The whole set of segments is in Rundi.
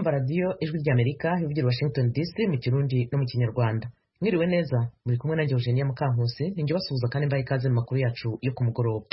kumva radiyo ijwi ry'Amerika ivugira Washington DC mu Kirundi no mu Kinyarwanda. Mwiriwe neza, muri kumwe nanjye Eugenia Mukankusi, ninjye basuhuza kandi mbaye ikaze mu makuru yacu yo ku mugoroba.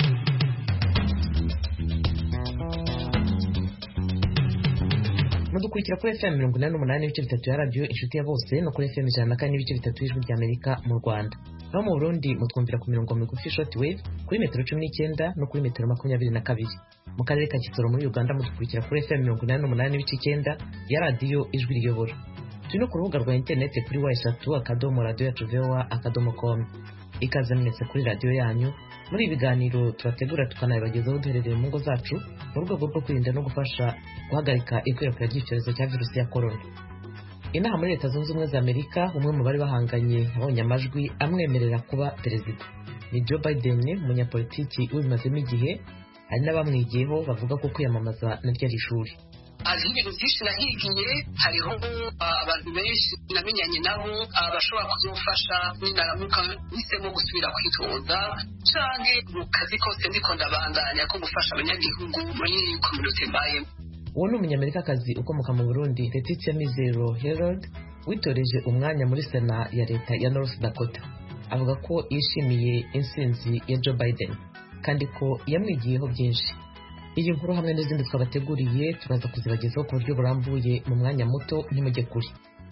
Mudukurikira kuri FM 88.3 ya radio inshuti ya bose no kuri FM 104.3 y'ijwi ry'Amerika mu Rwanda. Naho mu Burundi mutwumvira ku mirongo migufi shortwave kuri metero 19 no kuri metero 22. Mu karere ka Kisoro muri Uganda mudukurikira kuri FM 88.9 ya radio ijwi riyobora. Turi no ku rubuga rwa internet kuri www.radioyacu.voa.com. Ikaze mwese kuri radio yanyu. Muri ibiganiro turategura tukanabagezaho duherereye mu ngo zacu mu rwego rwo kwirinda no gufasha guhagarika ikwirakwira ry'icyorezo cya virusi ya corona. Inaha muri Leta Zunze Ubumwe za Amerika, umwe mu bari bahanganye abonye amajwi amwemerera kuba perezida ni Joe Biden, umunyapolitiki ubimazemo igihe, hari n'abamwigiyeho bavuga ko kwiyamamaza naryo ari ishuri. Hari ibintu byinshi nahigiye, hariho abantu benshi namenyanye nabo bashobora kuzofasha ninaramuka nisemo gusubira kwitoza canke mu kazi kose ndiko ndabandanya ko gufasha abanyagihugu muri community mbayemo. Uwo ni umunyamerikakazi ukomoka mu Burundi, Letitia Mizero Harold, witoreje umwanya muri Sena ya leta ya North Dakota. Avuga ko yishimiye intsinzi ya Joe Biden kandi ko yamwigiyeho byinshi. Iyi nkuru hamwe n'izindi twabateguriye turaza kuzibagezaho ku buryo burambuye mu mwanya muto, ntimujye kure.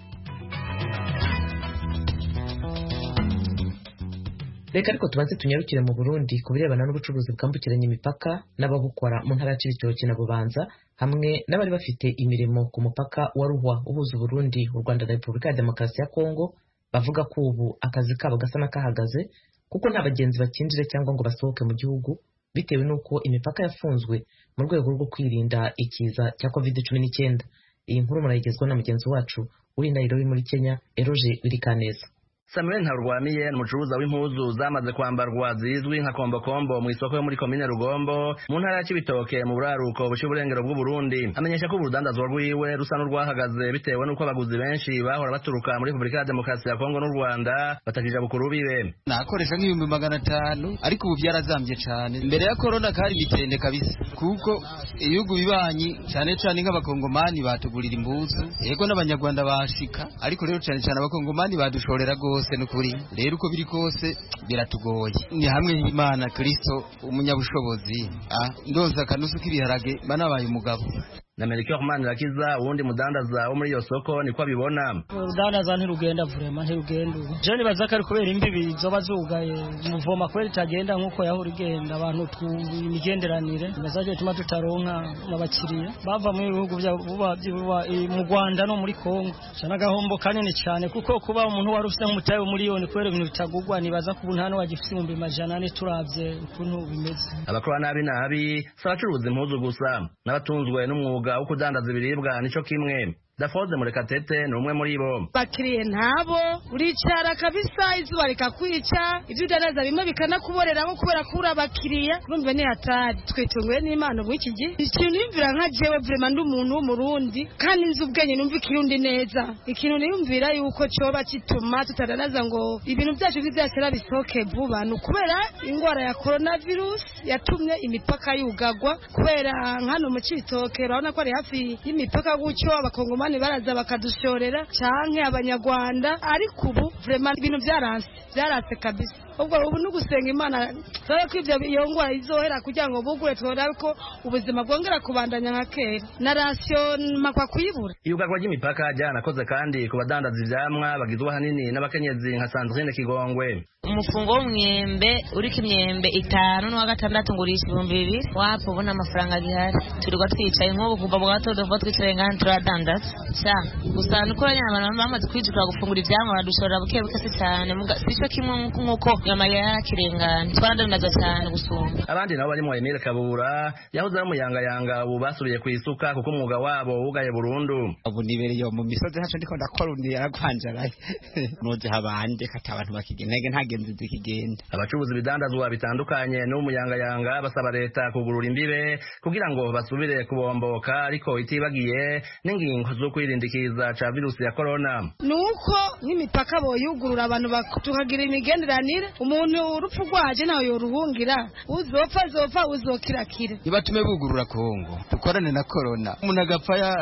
Reka ariko tubanze tunyarukire mu Burundi ku birebana n'ubucuruzi bwambukiranya imipaka n'ababukora mu ntara ya Cibitoke na Bubanza, hamwe n'abari bafite imirimo ku mupaka wa Ruhwa uhuza Burundi, u Rwanda na Repubulika ya Demokarasi ya Kongo, bavuga ko ubu akazi kabo gasa n'akahagaze kuko nta bagenzi bakinjire cyangwa ngo basohoke mu gihugu bitewe n'uko imipaka yafunzwe mu rwego rwo kwirinda ikiza cya COVID-19. Iyi nkuru murayigezwa na mugenzi wacu uri Nairobi muri Kenya, Eroje Birikaneza. Samuel Ntarwamiye n'umucuruza w'impuzu zamaze kwambarwa zizwi nka kombokombo mu isoko yo muri komine Rugombo mu ntara ya Cibitoke mu buraruko bush'uburengero bw'u Burundi, amenyesha ko urudandazwa rwiwe rusa n'urwahagaze bitewe n'uko abaguzi benshi bahora baturuka muri Repubulika ya Demokarasi ya Kongo n'u Rwanda batakija bukuru bibe. Nakoresha nk'ibihumbi 500 ariko ubu byarazambye cyane. Mbere ya corona kari bitende kabisa kuko ibihugu bibanyi cyane nk'abakongomani batugurira impuzu, yego n'abanyarwanda bashika, ariko rero cyane abakongomani badushorera nukuri. Rero uko biri kose biratugoye. Ni hamwe Imana Kristo umunyabushobozi ndonza kanusu k'ibiharage banabaye umugabo. Na Melchior Manirakiza wundi mudandaza wo muri iyo soko niko abibona. Udandaza ntirugenda vraiment ntirugenda. Je nibaza ko ari kubera imbibi zoba zugaye muvoma kweli tagenda nkuko yahora igenda, abantu imigenderanire nazaje tuma tutaronka n'abakiriya bava mu bihugu by'uba mu Rwanda no muri Kongo. Cyana gahombo kanini cyane kuko kuba umuntu warufite nk'umutayo miliyoni kwera ibintu bitagugwa, nibaza ko ubuntano wagifite 100 turavye ukuntu bimeze. Abakora nabi sabacuruza impuzu gusa n'abatunzwe n'umwuga wo kudandaza ibiribwa nico kimwe. Dafoze Murekatete ni umwe muri bo. Bakiriye ntabo uricara kabisa, izuba rikakwica, ibyo udandaza bimwe bikanakuborera nko kubera kura bakiriya, urumva ni hatari. Twitungwe n'Imana mu iki gihe. Ikintu niyumvira nka jewe vraiment ndi umuntu w'umurundi kandi nzi ubwenge, numva ikirundi neza. Ikintu niyumvira yuko coba kituma tutadandaza ngo ibintu byacu bizasera bisoke vuba, no kubera ingwara ya coronavirus yatumye imipaka yugagwa, kubera nkano mu Cibitoke urabona ko ari hafi y'imipaka gucyo abakongomani baraza bakadushorera canke abanyarwanda, ariko ubu vraiment ibintu byaranse kabisa. Ubwo ubu nugusenga Imana sabe ko ivyo iyo ngwara izohera kugira ngo bugure twora ko ubuzima bwongera kubandanya nka kera na ration makwa kuyibura. Iyugagwa ry'imipaka ryanakoze kandi ku badandaza ivyamwa bagizwe hanini n'abakenyezi nka Sandrine Kigongwe. Umufungo w'umwembe uriko imyembe 5 n'uwa gatandatu ngurisha 2000 wapo ubona amafaranga gihari. Turigwa twicaye nk'ubu kuva mu gatondo vuba twicaye ngana turadandaza sha gusa nuko abantu bamaze kwijukira gufungura ivyamwa badushorera buke buke cyane sico kimwe nk'uko nyama yakirengana twadandaza cyane gusumba. Abandi nabo barimo Emile Kabura yahoze ari umuyangayanga ubu basubiye kwisuka kuko umwuga wabo wugaye burundu. Ubu nibereye mu misozi haco ndiko ndakora undi yaragwanjaraye noje habande kata abantu bakigenege ntagenze zikigenda. Abacuruzi bidandazwa bitandukanye n'umuyangayanga basaba leta kugurura imbibe kugira ngo basubire kubomboka, ariko itibagiye n'ingingo zo kwirindikiza ca virusi ya corona. Nuko n'imipaka boyugurura abantu tukagira imigenderanire, umuntu urupfu rwaje nawe yoruhungira, uzopfa uzokirakira. Ibatume bugurura Kongo tukorane na corona, umuntu agapfa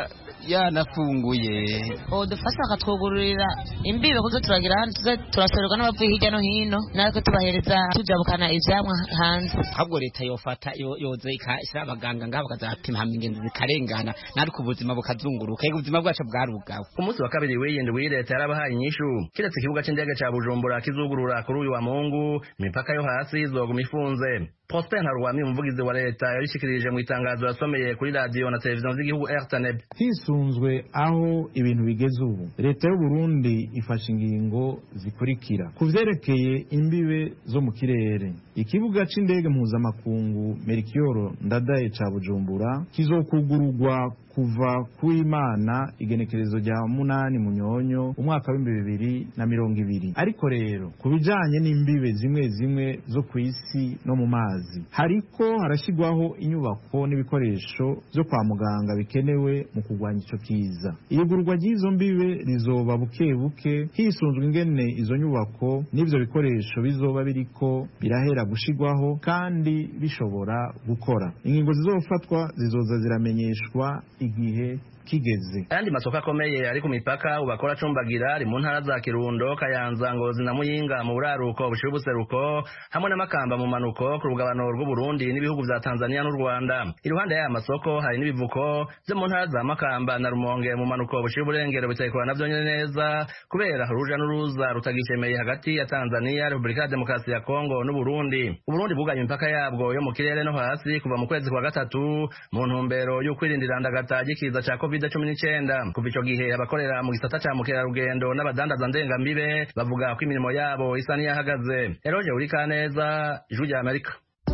yanafunguye dufasha bakatwugururira imbibe kuzo turagira hano tuze turasorerwa n'abavuye hirya no hino natwe tubahereza tujabukana ivyamwa hanze ahubwo leta yofata yoze ikashyira abaganga ngabo bakazapima hamwe ingenzi zikarengana natwe ubuzima bukazunguruka ubuzima bwacu bwarugawe. Ku munsi wa kabiri w'iyindwi leta yarabahaye inyishu kiretse ikibuga c'indege ca Bujumbura kizugurura kuri uyu wa Mungu imipaka yo hasi izoguma ifunze. Prosper Ntarwami umuvugizi wa leta yarishikirije mu itangazo yasomeye kuri radio na televiziyo z'igihugu RTNB. Hisunzwe aho ibintu bigeze ubu leta y'u Burundi ifashe ingingo zikurikira kuvyerekeye imbibe zo mu kirere. Ikibuga c'indege mpuzamakungu Melchior Ndadaye ca Bujumbura kizokugururwa kuva kuimana igenekerezo rya 8 Munyonyo umwaka wa 2020. Ariko rero kubijanye n'imbibe zimwe zimwe zo kwisi no mu mazi hariko harashigwaho inyubako n'ibikoresho byo kwa muganga bikenewe mu kugwanya ico kiza. Iyugurwa ry'izo mbibe rizoba buke buke hisunzwe ingene izo nyubako n'ivyo bikoresho bizoba biriko birahera gushigwaho kandi bishobora gukora. Ingingo zizofatwa zizoza ziramenyeshwa igihe kigeze. Andi masoko akomeye ari ku mipaka ubakora cumbagira ari mu ntara za Kirundo, Kayanza, Ngozi na Muyinga mu buraruko bushiye ubuseruko hamwe n'amakamba mu manuko ku rugabano rw'u Burundi n'ibihugu vya Tanzania n'u Rwanda. Iruhande y'aya masoko hari n'ibivuko byo mu ntara za Makamba na Rumonge mu manuko bushiye uburengero bitekwa navyo neza kubera uruja n'uruza rutagishemeye hagati ya Tanzania, Republika ya Demokarasi ya Kongo n'u Burundi. Uburundi buganye imipaka yabwo yo mu kirere no hasi kuva mu kwezi kwa gatatu mu ntumbero yo kwirindira ndagata gikiza ca COVID-19. Kuva ico gihe abakorera mu gisata ca mukerarugendo n'abadandaza ndengambibe bavuga ko imirimo yabo isa n'iyahagaze. Eroje Urikaneza, Ijwi rya Amerika.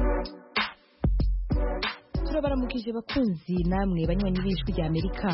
Turabaramukije bakunzi namwe banywanyi b'Ijwi rya Amerika.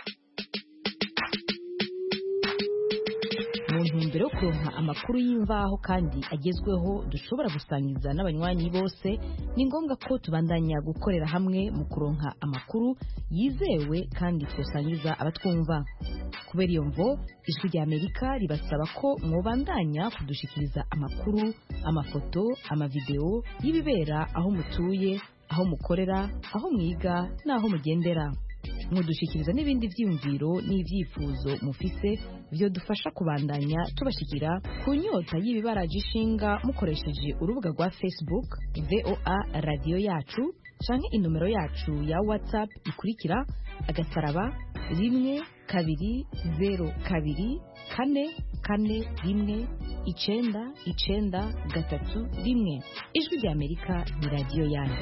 Mu ntumbero yo kuronka amakuru y'imvaho kandi agezweho dushobora gusangiza n'abanywanyi bose, ni ngombwa ko tubandanya gukorera hamwe mu kuronka amakuru yizewe kandi twosangiza abatwumva. Kubera iyo mvo Ijwi rya Amerika ribasaba ko mwobandanya kudushikiriza amakuru, amafoto, amavideo y'ibibera aho mutuye, aho mukorera, aho mwiga n'aho mugendera. Mudushikiriza n'ibindi vyiyumviro n'ivyifuzo mufise byo dufasha kubandanya tubashikira ku nyota y'ibibaraje ishinga mukoresheje urubuga rwa Facebook VOA Radio Yacu canke inomero yacu ya WhatsApp ikurikira *120 2 2 4 4 1 9 Ijwi rya Amerika ni radio yanyu.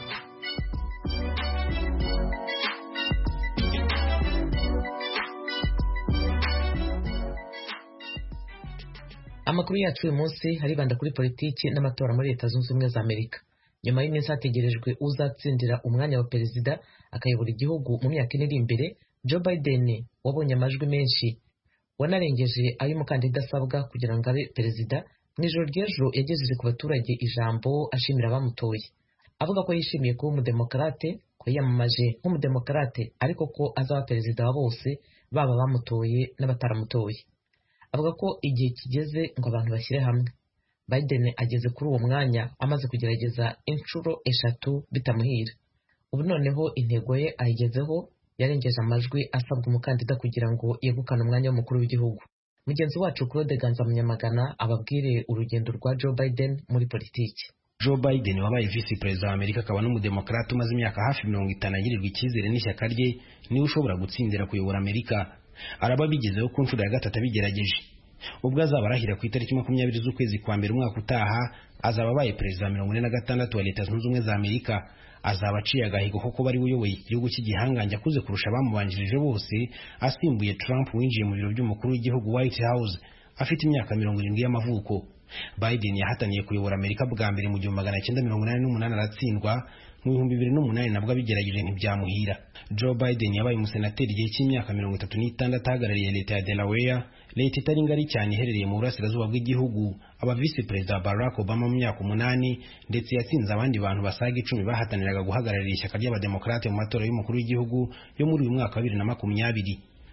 Amakuru yacu uyu munsi haribanda kuri politiki n'amatora muri Leta Zunze Ubumwe za Amerika. Nyuma y'iminsi hategerejwe uzatsindira umwanya wa perezida akayobora igihugu mu myaka iri imbere, Joe Biden wabonye amajwi menshi wanarengeje ay'umukandida asabwa kugira ngo abe perezida, mu ijoro ry'ejo yagejeje ku baturage ijambo ashimira abamutoye. Avuga ko yishimiye kuba umudemokarate, ko yiyamamaje nk'umudemokarate ariko ko azaba perezida wa bose baba bamutoye n'abataramutoye. Avuga ko igihe kigeze ngo abantu bashyire hamwe. Biden ageze kuri uwo mwanya amaze kugerageza inshuro 3 bitamuhira. Ubu noneho intego ye ayigezeho, yarengeje amajwi asabwa umukandida kugira ngo yegukane umwanya w'umukuru w'igihugu. Mugenzi wacu Claude Ganza Munyamagana ababwire urugendo rwa Joe Biden muri politiki. Joe Biden wabaye vice perezida wa Amerika akaba n'umudemokrate umaze imyaka hafi 50 agirirwa icyizere n'ishyaka rye niwe ushobora gutsindira kuyobora Amerika. Araba bigezeho ku nshuro ya gatatu abigerageje. Ubwo azaba arahira ku itariki 20 z'ukwezi kwa mbere umwaka utaha, azaba abaye perezida 46 wa Leta Zunze Ubumwe za Amerika. Azaba aciye agahigo kuko bari uyoboye igihugu cy'igihangange akuze kurusha abamubanjirije bose, asimbuye Trump winjiye mu biro by'umukuru w'igihugu White House afite imyaka 70 y'amavuko. Biden yahataniye kuyobora Amerika bwa mbere mu 1988 aratsindwa, mu 2008 nabwo abigerageje ntibyamuhira. Joe Biden yabaye umusenateri igihe cy'imyaka 36 ahagarariye leta ya Delaware, leta itari ngari cyane iherereye mu burasirazuba bw'igihugu. Aba vice perezida Barack Obama mu myaka 8 ndetse yatsinze abandi bantu basaga 10 bahataniraga guhagararira ishyaka ry'abademokrate mu matora y'umukuru w'igihugu yo muri uyu mwaka wa 2020.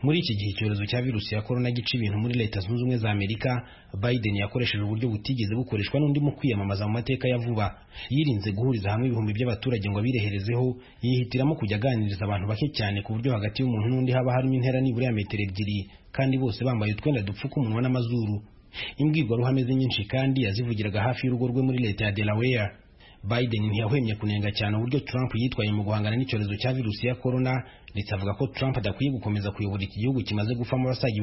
Muri iki gihe icyorezo cya virusi ya corona gica ibintu muri Leta Zunze Ubumwe za Amerika, Biden yakoresheje uburyo butigeze bukoreshwa n'undi mu kwiyamamaza mu mateka ya vuba. Yirinze guhuriza hamwe ibihumbi by'abaturage ngo abireherezeho, yihitiramo kujya aganiriza abantu bake cyane ku buryo hagati y'umuntu n'undi haba harimo intera nibura ya metero ebyiri, kandi bose bambaye utwenda dupfuka umunwa n'amazuru. Imbwirwaruhame ze nyinshi kandi yazivugiraga hafi y'urugo rwe muri leta ya Delaware. Biden ntiyahwemye kunenga cyane uburyo Trump yitwaye mu guhangana n'icyorezo cya virusi ya corona, ndetse avuga ko Trump adakwiye gukomeza kuyobora iki gihugu kimaze gufamo abasaga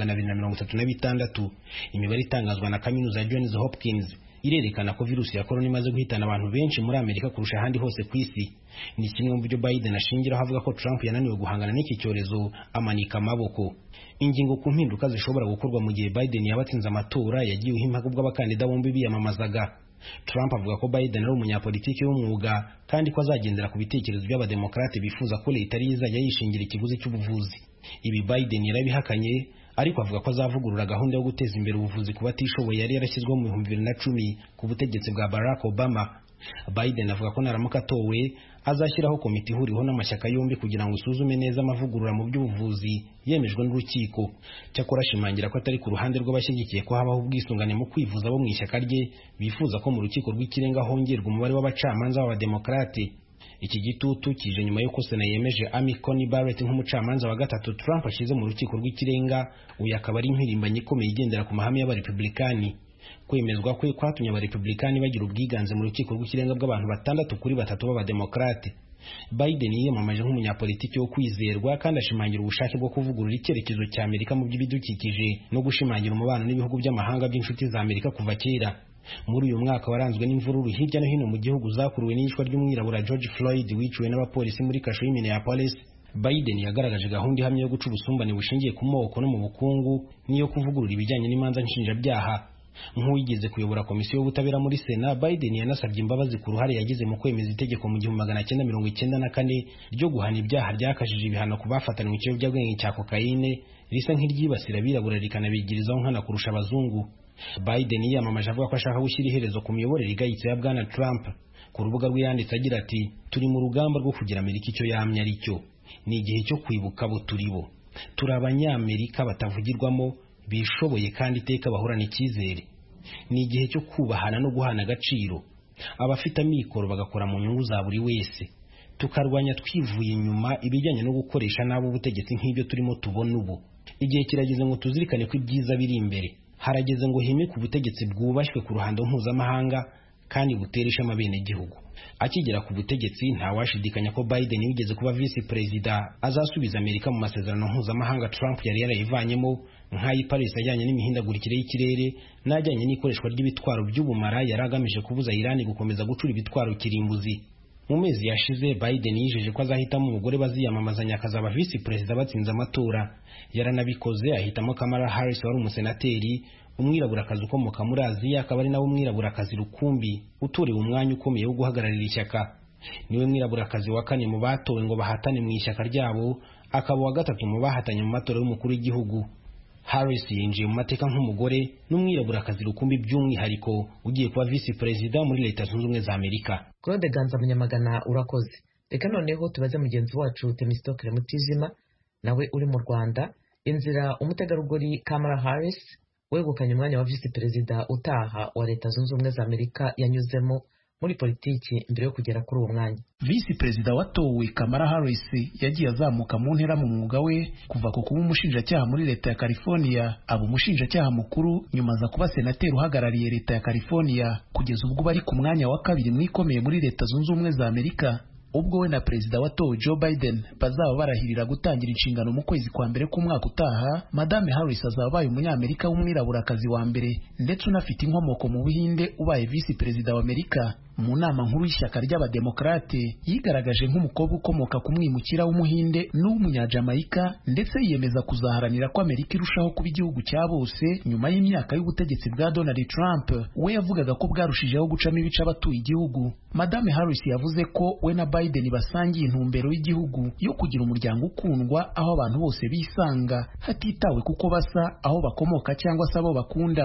236. Imibare itangazwa na kaminuza ya Johns Hopkins irerekana ko virusi ya corona imaze guhitana abantu benshi muri Amerika kurusha ahandi hose ku isi. Ni kimwe mu byo Biden ashingiraho avuga ko Trump yananiwe guhangana n'iki cyorezo, amanika amaboko. Ingingo ku mpinduka zishobora gukorwa mu gihe Biden yabatsinze amatora yagiyeho impaka ubwo abakandida bombi biyamamazaga. Trump avuga ko Biden ari umunyapolitiki w'umwuga kandi ko azagendera ku bitekerezo by'abademokrate bifuza ko leta ari izajya yishingira ikiguzi cy'ubuvuzi. Ibi Biden yarabihakanye, ariko avuga ko azavugurura gahunda yo guteza imbere ubuvuzi ku batishoboye yari yarashyizweho mu 2010 ku butegetsi bwa Barack Obama. Biden avuga ko naramuka atowe azashyiraho komite ihuriweho n'amashyaka yombi kugira ngo isuzume neza amavugurura mu by'ubuvuzi yemejwe n'urukiko. Cyakora ashimangira ko atari ku ruhande rw'abashyigikiye ko habaho ubwisungane mu kwivuza bo mu ishyaka rye bifuza ko mu rukiko rw'ikirenga hongerwa umubare w'abacamanza b'abademokrate. Iki gitutu kije nyuma y'uko Sena yemeje Amy Coney Barrett nk'umucamanza wa gatatu Trump ashyize mu rukiko rw'ikirenga. Uyu akaba ari impirimbanyi ikomeye igendera ku mahame y'abarepublikani. Kwemezwa kwe kwatumye abarepublikani bagira ubwiganze mu rukiko rw'ikirenga bw'abantu 6-3 b'abademokrate. Biden yiyamamaje nk'umunyapolitiki wo kwizerwa kandi ashimangira ubushake bwo kuvugurura icyerekezo cya Amerika mu by'ibidukikije no gushimangira umubano n'ibihugu by'amahanga by'inshuti za Amerika kuva kera. Muri uyu mwaka waranzwe n'imvururu hirya no hino mu gihugu zakuruwe n'iyicwa ry'umwirabura George Floyd wiciwe n'abapolisi muri kasho y'i Minneapolis, Biden yagaragaje gahunda ihamye yo guca ubusumbane bushingiye ku moko no mu bukungu n'iyo kuvugurura ibijyanye n'imanza nshinjabyaha. Nk'uwigeze kuyobora komisiyo y'ubutabera muri Sena, Biden yanasabye imbabazi ku ruhare yagize mu kwemeza itegeko mu 1994 ryo guhana ibyaha ryakajije ibihano ku bafatanywe ikiyobyabwenge cya kokayine risa nk'iryibasira abirabura rikanabigirizaho nkana kurusha abazungu. Biden yiyamamaje avuga ko ashaka gushyira iherezo ku miyoborere igayitse ya Bwana Trump. Ku rubuga rwe yanditse agira ati, turi mu rugamba rwo kugira Amerika icyo yamye ari cyo. Ni igihe cyo kwibuka abo turi bo. Turi abanyamerika batavugirwamo, bishoboye kandi iteka bahorana icyizere. Ni igihe cyo kubahana no guhana agaciro. Abafite amikoro bagakora mu nyungu za buri wese. Tukarwanya twivuye inyuma ibijyanye no gukoresha nabo ubutegetsi nk'ibyo turimo tubona ubu. Igihe kirageze ngo tuzirikane ko ibyiza biri imbere. Harageze ngo hime ku butegetsi bwubashywe ku ruhando mpuzamahanga kandi butera ishema bene gihugu. Akigera ku butegetsi ntawashidikanya ko Biden yigeze kuba vice perezida azasubiza Amerika mu masezerano mpuzamahanga Trump yari yarayivanyemo, nk'ayi Paris ajyanye n'imihindagurikire y'ikirere n'ajyanye n'ikoreshwa ry'ibitwaro by'ubumara yari agamije kubuza Iran gukomeza gucura ibitwaro kirimbuzi. Mu mezi yashize Biden yijeje ko azahitamo umugore baziyamamazanya akazaba vice perezida batsinze amatora. Yaranabikoze, ahitamo Kamala Harris wari umusenateri, umwiraburakazi ukomoka muri Aziya, akaba ari nawe umwiraburakazi rukumbi utorewe umwanya ukomeye wo guhagararira ishyaka. Niwe mwiraburakazi wa kane mu batowe ngo bahatane mu ishyaka ryabo, akaba wa gatatu mu bahatanye mu matora y'umukuru w'igihugu. Harris yinjiye mu mateka nk'umugore n'umwiraburakazi rukumbi by'umwihariko ugiye kuba vice perezida muri Leta Zunze Ubumwe za Amerika. Claude Ganza Munyamagana urakoze. Reka noneho tubaze mugenzi wacu Temistokle Mutijima nawe uri mu Rwanda, inzira umutegarugori Kamala Harris wegukanye umwanya wa vice perezida utaha wa Leta Zunze Ubumwe za Amerika yanyuzemo muri politiki mbere yo kugera kuri uwo mwanya. Vice perezida watowe Kamala Harris yagiye azamuka mu ntera mu mwuga we kuva ku kuba umushinjacyaha muri Leta ya California, aba umushinjacyaha mukuru, nyuma aza kuba senateri uhagarariye Leta ya California kugeza ubwo bari ku mwanya wa kabiri mwikomeye muri Leta Zunze Ubumwe za Amerika. Ubwo we na perezida watowe Joe Biden bazaba barahirira gutangira inshingano mu kwezi kwa mbere k'umwaka utaha, Madame Harris azaba abaye umunyamerika w'umwiraburakazi wa mbere ndetse unafite inkomoko mu Buhinde ubaye vice perezida wa Amerika. Mu nama nkuru y'ishyaka ry'abademokrate yigaragaje nk'umukobwa ukomoka ku mwimukira w'umuhinde n'umunyajamayika, ndetse yiyemeza kuzaharanira ko Amerika irushaho kuba igihugu cya bose nyuma y'imyaka y'ubutegetsi bwa Donald Trump we yavugaga ko bwarushijeho gucamo ibice abatuye igihugu. Madame Harris yavuze ko we na Biden basangiye intumbero y'igihugu yo kugira umuryango ukundwa aho abantu bose bisanga hatitawe kuko basa, aho bakomoka cyangwa se abo bakunda.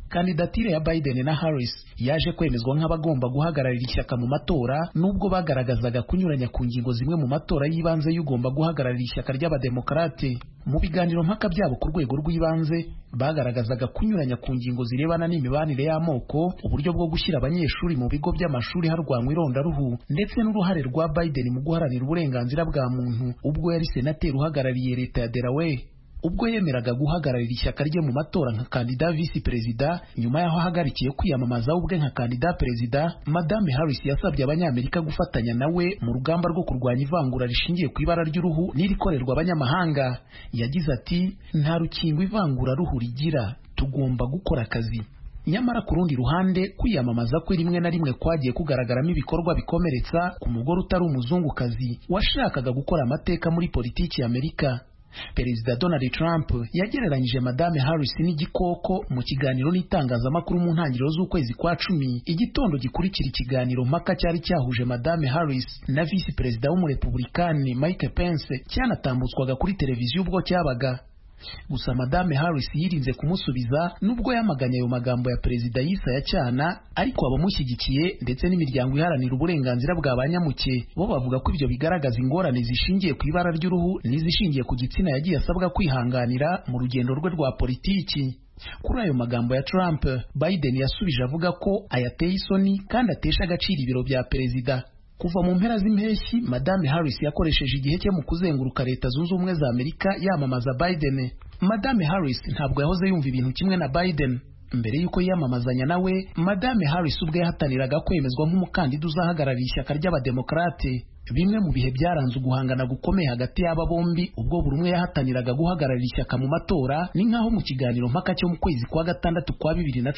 kandidatire ya Biden na Harris yaje kwemezwa nk'abagomba guhagararira ishyaka mu matora, nubwo bagaragazaga kunyuranya ku ngingo zimwe mu matora y'ibanze y'ugomba guhagararira ishyaka ry'abademokarate. Mu biganiro mpaka byabo ku rwego rw'ibanze bagaragazaga kunyuranya ku ngingo zirebana n'imibanire y'amoko, uburyo bwo gushyira abanyeshuri mu bigo by'amashuri harwanywa irondaruhu, ndetse n'uruhare rwa Biden mu guharanira uburenganzira bwa muntu ubwo yari senateri uhagarariye leta ya Delaware. Ubwo yemeraga guhagararira ishyaka rye mu matora nka kandida visi perezida, nyuma y'aho ahagarikiye kwiyamamaza ubwe nka kandida perezida, Madame Harris yasabye abanyamerika gufatanya nawe mu rugamba rwo kurwanya ivangura rishingiye ku ibara ry'uruhu n'irikorerwa abanyamahanga. Yagize ati, nta rukingo ivangura ruhu rigira, tugomba gukora akazi. Nyamara ku rundi ruhande, kwiyamamaza kwe rimwe na rimwe kwagiye kugaragaramo ibikorwa bikomeretsa ku mugore utari umuzungukazi washakaga gukora amateka muri politiki ya Amerika. Perezida Donald Trump yagereranyije Madame Harris n'igikoko mu kiganiro n'itangazamakuru mu ntangiriro z'ukwezi kwa 10, igitondo gikurikira ikiganiro mpaka cyari cyahuje Madame Harris na visi perezida w'umurepublikani Mike Pence cyanatambutswaga kuri televiziyo ubwo cyabaga. Gusa Madame Harris yirinze kumusubiza, nubwo yamaganye ayo magambo ya perezida yisa ya cyana, ariko abamushyigikiye ndetse n'imiryango iharanira uburenganzira bwa banyamuke bo bavuga ko ibyo bigaragaza ingorane zishingiye ku ibara ry'uruhu n'izishingiye ku gitsina yagiye asabwa kwihanganira mu rugendo rwe rwa politiki. Kuri ayo magambo ya Trump, Biden yasubije avuga ko ayateye isoni kandi atesha agaciro ibiro bya perezida. Kuva mu mpera z'impeshyi, Madame Harris yakoresheje igihe cye mu kuzenguruka Leta Zunze Ubumwe za Amerika yamamaza Biden. Madame Harris ntabwo yahoze yumva ibintu kimwe na Biden. Mbere y'uko yiyamamazanya nawe, Madame Harris ubwe yahataniraga kwemezwa nk'umukandida uzahagararira ishyaka ry'abademokarate. Bimwe mu bihe byaranze uguhangana gukomeye hagati y'aba bombi, ubwo buri umwe yahataniraga guhagararira ishyaka mu matora, ni nk'aho mu kiganiro mpaka cyo mu kwezi kwa gatandatu kwa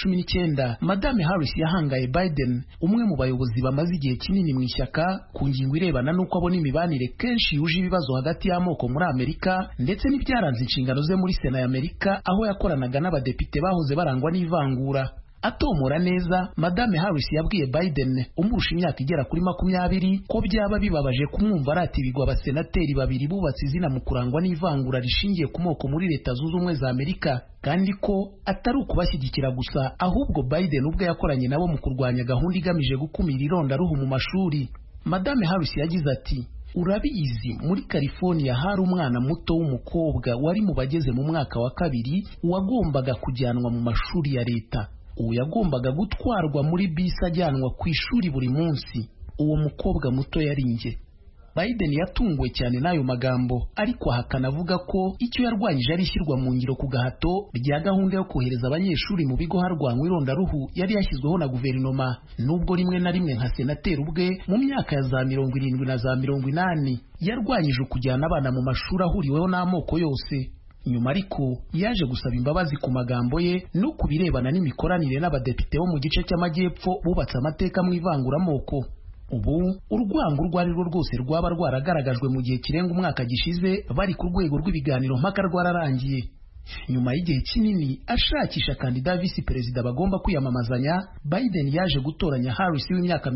2019 Madame Harris yahangaye Biden, umwe mu bayobozi bamaze igihe kinini mu ishyaka, ku ngingo irebana n'uko abona imibanire kenshi yuje ibibazo hagati y'amoko muri Amerika, ndetse n'ibyaranze inshingano ze muri Sena ya Amerika aho yakoranaga n'abadepite bahoze barangwa n'ivangura. Atomora neza, Madame Harris yabwiye Biden umurusha imyaka igera kuri 20 ko byaba bibabaje kumwumva aratibigwa abasenateri babiri bubatse izina mu kurangwa n'ivangura rishingiye ku moko muri Leta Zunze Ubumwe za Amerika, kandi ko atari ukubashyigikira gusa, ahubwo Biden ubwe yakoranye nabo mu kurwanya gahunda igamije gukumira irondaruhu mu mashuri. Madame Harris yagize ati, urabizi muri California hari umwana muto w'umukobwa wari mu bageze mu mwaka wa 2 wagombaga kujyanwa mu mashuri ya leta. Uwo yagombaga gutwarwa muri bisi ajyanwa ku ishuri buri munsi. Uwo mukobwa muto yari njye. Biden yatunguwe cyane n'ayo magambo, ariko ahakana avuga ko icyo yarwanyije ari ishyirwa mu ngiro ku gahato rya gahunda yo kohereza abanyeshuri mu bigo harwanywa irondaruhu yari yashyizweho na guverinoma, nubwo rimwe na rimwe nka senateri ubwe mu myaka ya za 70 na za 80 yarwanyije kujyana abana mu mashuri ahuriweho n'amoko yose. Nyuma ariko yaje gusaba imbabazi ku magambo ye no kubirebana n'imikoranire n'abadepite bo mu gice cy'amajyepfo bubatse amateka mu ivanguramoko. Ubu urwango urwo ari rwo rwose rwaba rwaragaragajwe mu gihe kirenga umwaka gishize bari ku rwego rw'ibiganiro mpaka rwararangiye. Nyuma y'igihe kinini ashakisha kandida visi perezida bagomba kwiyamamazanya, Biden yaje gutoranya Harris w'imyaka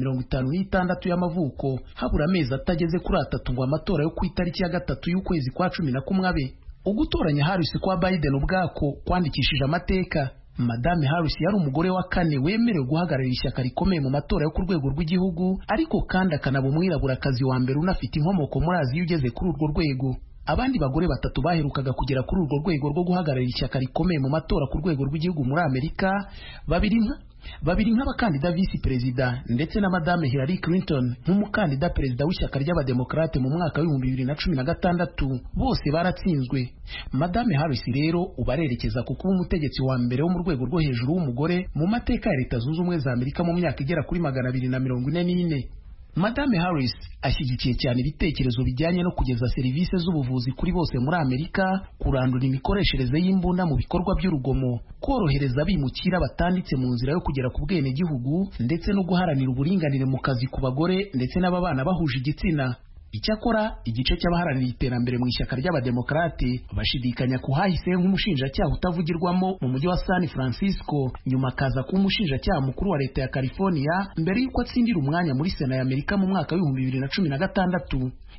56 y'amavuko habura amezi atageze kuri 3 ngo amatora yo ku itariki ya 3 y'ukwezi kwa 11 abe. Ugutoranya Harris kwa Biden ubwako kwandikishije amateka. Madame Harris yari umugore wa 4 wemerewe guhagararira ishyaka rikomeye mu matora yo ku rwego rw'igihugu, ariko kandi akanaba umwiraburakazi wa mbere unafite inkomoko muri Aziya ugeze kuri urwo rwego. Abandi bagore 3 baherukaga kugera kuri urwo rwego rwo guhagararira ishyaka rikomeye mu matora ku rwego rw'igihugu muri Amerika, babiri nk'abakandida visi perezida, ndetse na Madame Hillary Clinton nk'umukandida perezida w'ishyaka ry'abademokarate mu mwaka wa 2016, bose baratsinzwe. Madame Harris rero ubarerekeza ku kuba umutegetsi wa mbere wo mu rwego rwo hejuru w'umugore mu mateka ya Leta Zunze Ubumwe za Amerika mu myaka igera kuri 244. Madame Harris ashyigikiye cyane ibitekerezo bijyanye no kugeza serivisi z'ubuvuzi kuri bose muri Amerika, kurandura imikoreshereze y'imbunda mu bikorwa by'urugomo, korohereza abimukira batanditse mu nzira yo kugera ku bwenegihugu, ndetse no guharanira uburinganire mu kazi ku bagore ndetse n'ababana bahuje igitsina. Icyakora igice cy'abaharanira iterambere mu ishyaka ry'abademokarate bashidikanya ku hahise nk'umushinjacyaha utavugirwamo mu mujyi wa San Francisco, nyuma akaza kuba umushinjacyaha mukuru wa leta ya California mbere y'uko atsindira umwanya muri Sena ya Amerika mu mwaka wa 2016.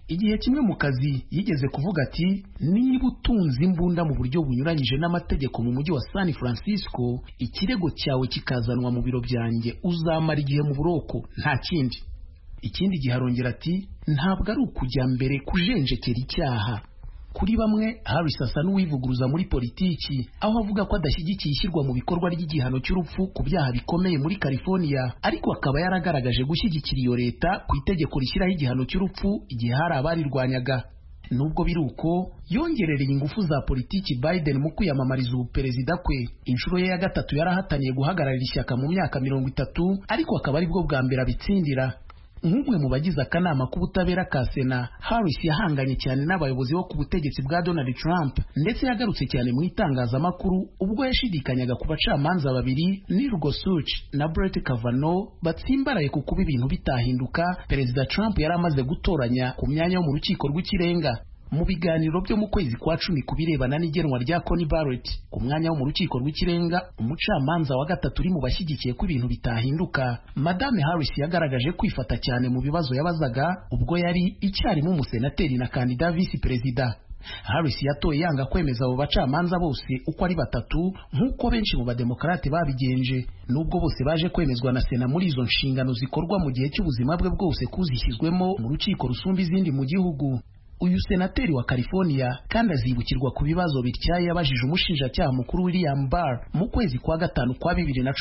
igihe kimwe mu kazi yigeze kuvuga ati niba utunze imbunda mu buryo bunyuranyije n'amategeko mu mujyi wa San Francisco ikirego cyawe kikazanwa mu biro byanjye uzamara igihe mu buroko nta kindi. Ikindi gihe arongera ati ntabwo ari ukujya mbere kujenjekera icyaha. Kuri bamwe Harris asa n'uwivuguruza muri politiki aho avuga ko adashyigikiye ishyirwa mu bikorwa ry'igihano cy'urupfu ku byaha bikomeye muri California, ariko akaba yaragaragaje gushyigikira iyo leta ku itegeko rishyiraho igihano cy'urupfu igihe hari abarirwanyaga. Nubwo biri uko yongerereye ingufu za politiki Biden mu kwiyamamariza ubuperezida kwe. Inshuro ye ya gatatu yarahataniye guhagararira ishyaka mu myaka 30, ariko akaba aribwo bwa mbere abitsindira. Nk'umwe mu bagize akanama k'ubutabera ka Sena, Harris yahanganye cyane n'abayobozi bo ku butegetsi bwa Donald Trump, ndetse yagarutse cyane mu itangazamakuru ubwo yashidikanyaga ku bacamanza babiri Neil Gorsuch na Brett Kavanaugh batsimbaraye ku kuba ibintu bitahinduka Perezida Trump yari amaze gutoranya ku myanya yo mu rukiko rw'ikirenga. Mu biganiro byo mu kwezi kwa 10 ku birebana n'igenwa rya Coney Barrett ku mwanya wo mu rukiko rw'ikirenga, umucamanza wa gatatu uri mu bashyigikiye ko ibintu bitahinduka, Madame Harris yagaragaje kwifata cyane mu bibazo yabazaga ubwo yari icyarimwe umusenateri na kandida visi perezida. Harris yatoye yanga kwemeza abo bacamanza bose uko ari batatu nk'uko benshi mu bademokarate babigenje, nubwo bose baje kwemezwa na Sena muri izo nshingano zikorwa mu gihe cy'ubuzima bwe bwose kuzishyizwemo mu rukiko rusumba izindi mu gihugu. Uyu senateri wa California kandi azibukirwa ku bibazo bityaye yabajije umushinjacyaha mukuru William Barr mu kwezi kwa gatanu kwa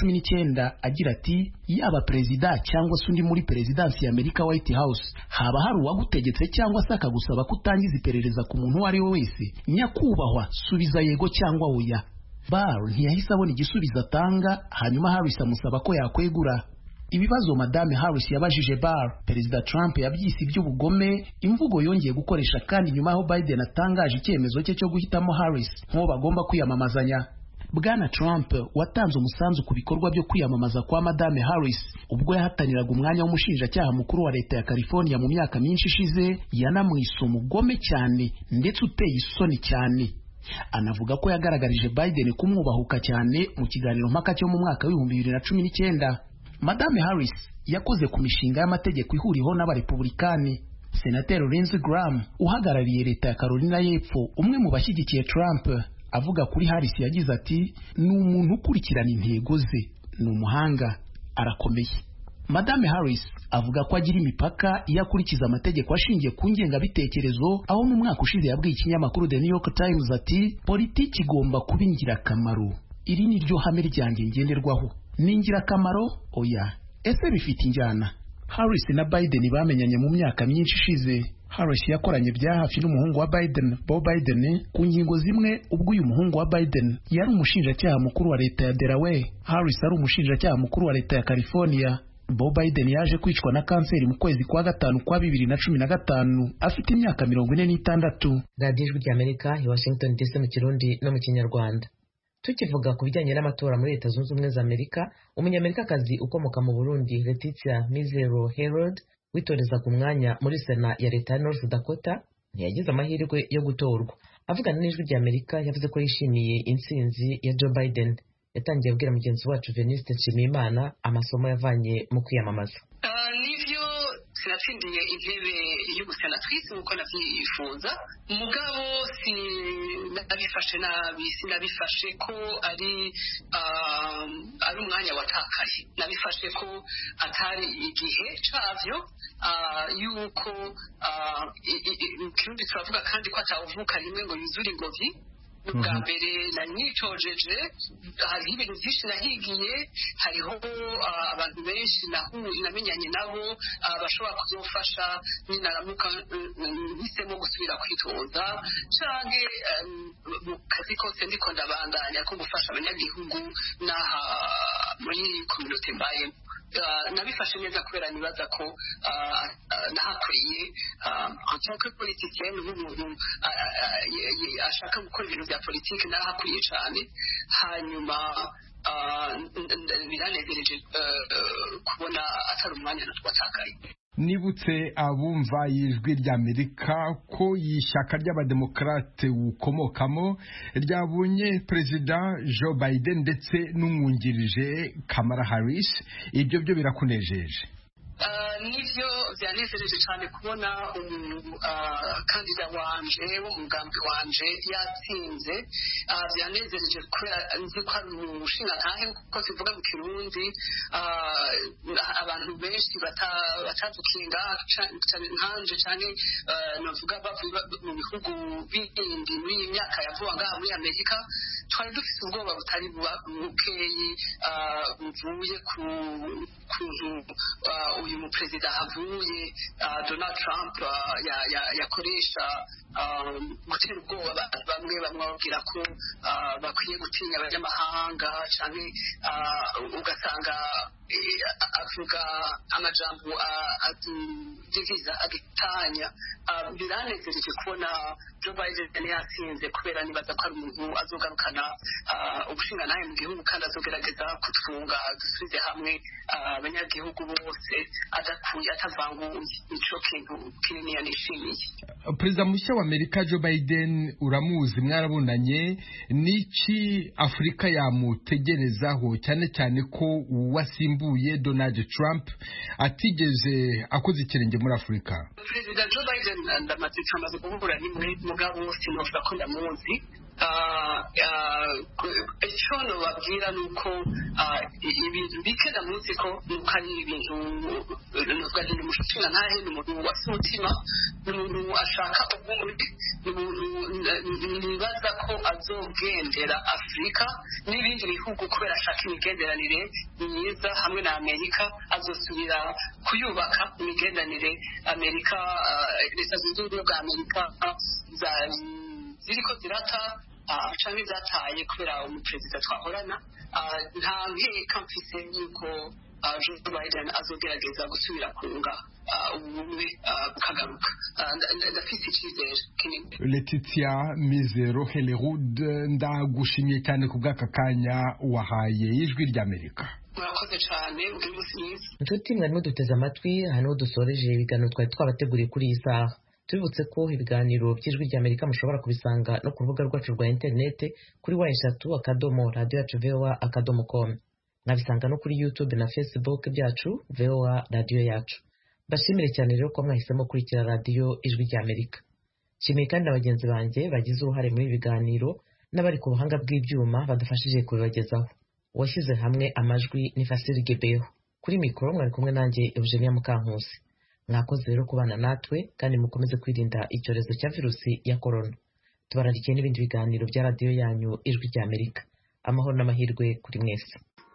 2019 agira ati yaba perezida cyangwa se undi muri perezidansi ya Amerika White House haba hari uwagutegetse cyangwa se akagusaba kutangiza iperereza ku muntu uwo ari we wese, nyakubahwa subiza yego cyangwa oya. Barr ntiyahise abona igisubizo atanga, hanyuma Harris amusaba ko yakwegura. Ibibazo Madame Harris yabajije Barr, Perezida Trump yabyise iby'ubugome, imvugo yongeye gukoresha kandi nyuma aho Biden atangaje icyemezo cye cyo guhitamo Harris nk'uwo bagomba kwiyamamazanya. Bwana Trump watanze umusanzu ku bikorwa byo kwiyamamaza kwa Madame Harris ubwo yahataniraga umwanya w'umushinjacyaha mukuru wa leta ya California mu myaka myinshi ishize, yanamwise umugome cyane ndetse uteye isoni cyane. Anavuga ko yagaragarije Biden kumwubahuka cyane mu kiganiro mpaka cyo mu mwaka wa 2019. Madame Harris yakoze ku mishinga y'amategeko ihuriho n'abarepublikani. Senateri Lindsey Graham uhagarariye leta ya Carolina y'Epfo, umwe mu bashyigikiye Trump, avuga kuri Harris yagize ati ni umuntu ukurikirana intego ze, ni umuhanga, arakomeye. Madame Harris avuga ko agira imipaka iyo akurikiza amategeko ashingiye ku ngengabitekerezo, aho mu mwaka ushize yabwiye ikinyamakuru The New York Times ati politiki igomba kuba ingirakamaro, iri ni ryo hame ryanjye ngenderwaho. Ni ingirakamaro oya, ese bifite injyana? Harris na Biden bamenyanye mu myaka myinshi ishize. Harris yakoranye bya hafi n'umuhungu wa Biden, Bo Biden, ku ngingo zimwe ubwo uyu muhungu wa Biden yari umushinjacyaha mukuru wa leta ya Delaware, Harris ari umushinjacyaha mukuru wa leta ya California. Bo Biden yaje kwicwa na kanseri mu kwezi kwa gatanu kwa 2015 afite imyaka 46. Radio Ijwi ry'Amerika i Washington DC mu Kirundi no mu Kinyarwanda. Tukivuga ku bijyanye n'amatora muri Leta Zunze Ubumwe za Amerika, umunyamerikakazi ukomoka mu Burundi Letitia Mizero Herod witoreza ku mwanya muri Sena ya leta ya North Dakota ntiyagize amahirwe yo gutorwa. Avugana n'Ijwi ry'Amerika yavuze ko yishimiye intsinzi ya Joe Biden. Yatangiye abwira mugenzi wacu Veniste Nshimiyimana amasomo yavanye mu kwiyamamaza. Nivyo sinatsindiye intebe y'ubusenatrice nk'uko navyifuza, mugabo sinabifashe nabi, sinabifashe ko ari umwanya watakaye, nabifashe ko atari igihe cavyo, yuko Kirundi turavuga kandi ko atawuvuka rimwe ngo yuzure ingobyi. Bwa mbere nanicojeje, hariho ibintu byinshi nahigiye, hariho abantu benshi namenyanye nabo bashobora kuzofasha ninaramuka nhisemo gusubira kwitoza, canke mu kazi kose ndiko ndabandanya ko gufasha abanyagihugu n'aha muri community mbayemo. Nabifashe neza kubera nibaza ko nahakuriye en tant que politicien nk'umuntu ashaka gukora ibintu bya politiki, narahakuriye cyane. Hanyuma biranezereje kubona atari umwanya watakaye. Nibutse abumva y'Ijwi ry'Amerika ko y'ishyaka ry'abademokarate ukomokamo ryabonye Perezida Joe Biden ndetse n'umwungirije Kamala Harris. Ibyo byo birakunejeje? nivyo byanezereje cyane kubona kandida wanje w'umugambi wanje yatsinze. Byanezereje kubera nzi ko ari umushinga ntahe kuko tuvuga mu Kirundi abantu benshi batadukinga cyane nkanje cyane navuga bavuye mu bihugu bindi muri iyi myaka yavuga ngaha muri Amerika twari dufite ubwoba butari bukeyi buvuye ku uyu muperezida avuye Donald Trump yakoresha gutera ubwoba bamwe babwira ko bakwiye gutinya abanyamahanga cyane ugasanga avuga amajambo adudiviza agitanya. Biranezereje kubona Joe Biden yatsinze kubera nibaza ko ari umuntu azogarukana ubushinga nawe mu gihugu kandi azogerageza kutwunga dusubize hamwe abanyagihugu bose atavanguye. Nico kintu kinini yanishimiye. Perezida mushya wa Amerika Joe Biden uramuzi, mwarabonanye. Niki Afrika yamutegerezaho cyane cyane ko wasimbuye Donald Trump atigeze akoze ikirenge muri Afrika? Perezida Joe Biden ndamaze guhura nimwe mugabo sinovuga ko ndamuzi. Icyo nababwira ni uko ibintu bike ndamuzi ko nuko ari ibintu nuvuga ni umushinga ntahe, ni umuntu wafite umutima, ni umuntu ashaka ubumwe, ni umuntu nibaza ko azogendera Afrika n'ibindi bihugu kubera ashaka imigenderanire myiza hamwe na Amerika, azosubira kuyubaka imigenderanire Amerika, Leta Zunze Ubumwe bwa Amerika ziriko zirata canke zataye kubera umuperezida twahorana. Nta nkeka mfise yuko Joe Biden azogerageza gusubira kunga ubumwe bukagaruka. Ndafise icyizere kinini. Letitia Mizero Helerud, ndagushimiye cyane ku bw'aka kanya wahaye Ijwi ry'Amerika. Murakoze cyane, uri munsi mwiza. Inshuti mwarimo duteze amatwi, hano dusoreje ibiganiro twari twabateguriye kuri iyi saha. Tubibutse ko ibiganiro by'Ijwi ry'Amerika mushobora kubisanga no ku rubuga rwacu rwa interinete kuri wa3.radio.voa.com. Nabisanga no kuri YouTube na Facebook byacu VOA Radio yacu. Bashimire cyane rero ko mwahisemo kurikira radio Ijwi ry'Amerika. Shimiye kandi abagenzi banjye bagize uruhare muri ibiganiro n'abari ku buhanga bw'ibyuma badufashije kubibagezaho. Washyize hamwe amajwi ni Fasiri Gebeho. Kuri mikoro mwari kumwe nanjye Eugenia Mukankusi. Mwakoze rero kubana natwe kandi mukomeze kwirinda icyorezo cya virusi ya corona. Tubararikiye n'ibindi biganiro bya radio yanyu Ijwi ry'Amerika. Amahoro n'amahirwe kuri mwese.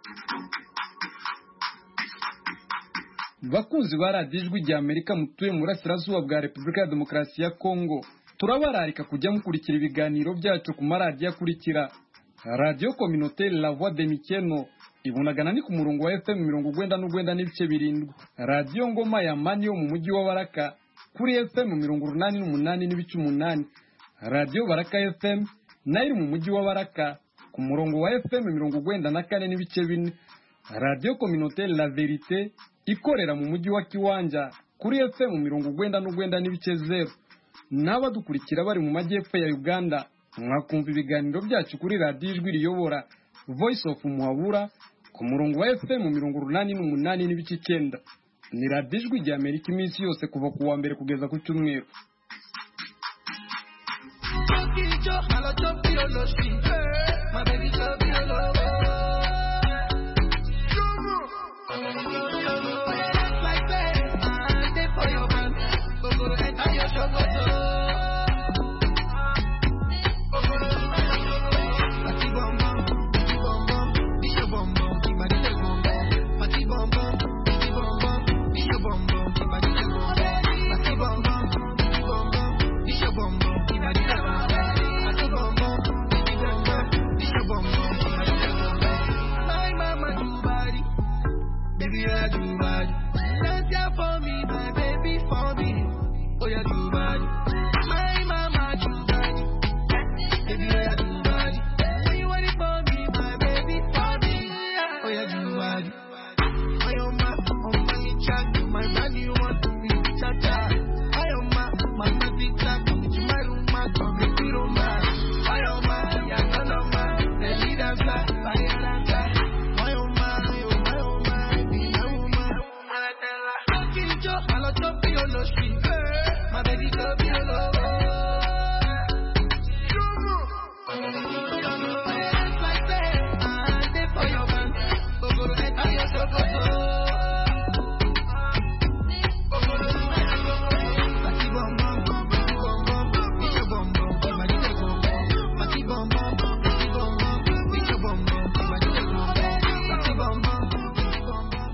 Bakunzi ba radio Ijwi ry'Amerika mutuye mu burasirazuba bwa Repubulika ya Demokarasi ya Kongo, turabararika kujya mukurikira ibiganiro byacu ku maradiyo akurikira: Radio Communautaire La Voix de Mikeno ibunagana ni ku murongo wa FM 99.7, Radio Ngoma ya Mani yo mu mujyi wa Baraka kuri FM 88.8, Radio Baraka FM nayo mu mujyi wa Baraka ku murongo wa FM 94.4, Radio Communautaire La Verite ikorera mu mujyi wa Kiwanja kuri FM 99.0. N'abadukurikira bari mu majyepfo ya Uganda mwakumva ibiganiro byacu kuri Radio Ijwi riyobora Voice of Muhabura ku murongo wa FM 88.9. Ni Radio Ijwi ry'Amerika iminsi yose kuva ku wa mbere kugeza ku cyumweru. For me